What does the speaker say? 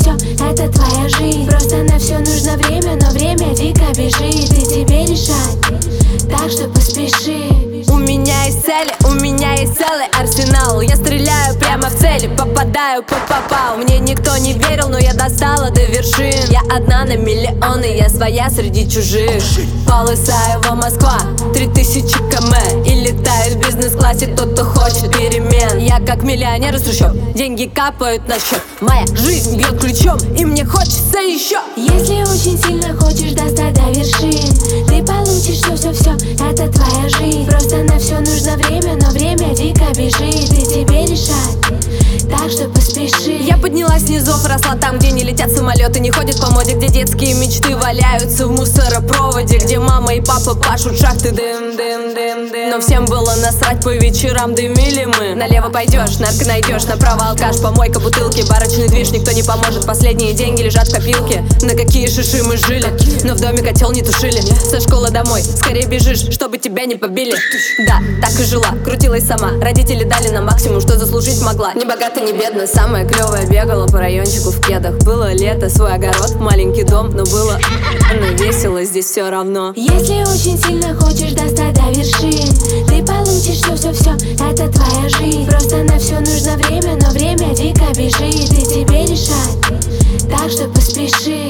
все, это твоя жизнь. Просто на все нужно время, но время дико бежит, и тебе решать, так что поспеши. У меня есть цели, у меня есть целый арсенал. Я стреляю прямо в цели, попадаю по попал. Мне никто не верил, но я достала до вершин. Я одна на миллионы, я своя среди чужих. Полысаева, Москва, 3000 км. И летает в бизнес-классе тот, кто хочет перемен. Я как миллионер из трущоб, деньги капают на счет. Моя жизнь бьет ключом, и мне хочется еще. Если очень сильно хочешь достать до вершин, ты получишь все, это твоя жизнь. Просто на все нужно время, но время дико бежит, и тебе решать, так что поспеши. Я поднялась с низов, росла там, где не летят самолеты, не ходят по моде, где детские мечты валяются в мусоропроводе, где мама и папа пашут шахты, дым, дым, дым, дым. Но всем было насрать, по вечерам дымили мы. Налево пойдешь, нарко найдешь, направо алкаш, помойка, бутылки, барочный движ, никто не поможет. Последние деньги лежат в копилке. На какие шиши мы жили, но в доме котел не тушили. Со школы домой, скорее бежишь, чтобы тебя не побили. Да, так и жила, крутилась сама. Родители дали нам максимум, что заслужить могла. Не богата, не бедна, самая клевая, бегала по райончику в кедах. Было лето, свой огород, маленький дом, но было весело здесь все равно. Если очень сильно хочешь достать до вершин, ты получишь все, это твоя жизнь. Просто на все нужно время, но время дико бежит, и тебе решать, так что поспеши.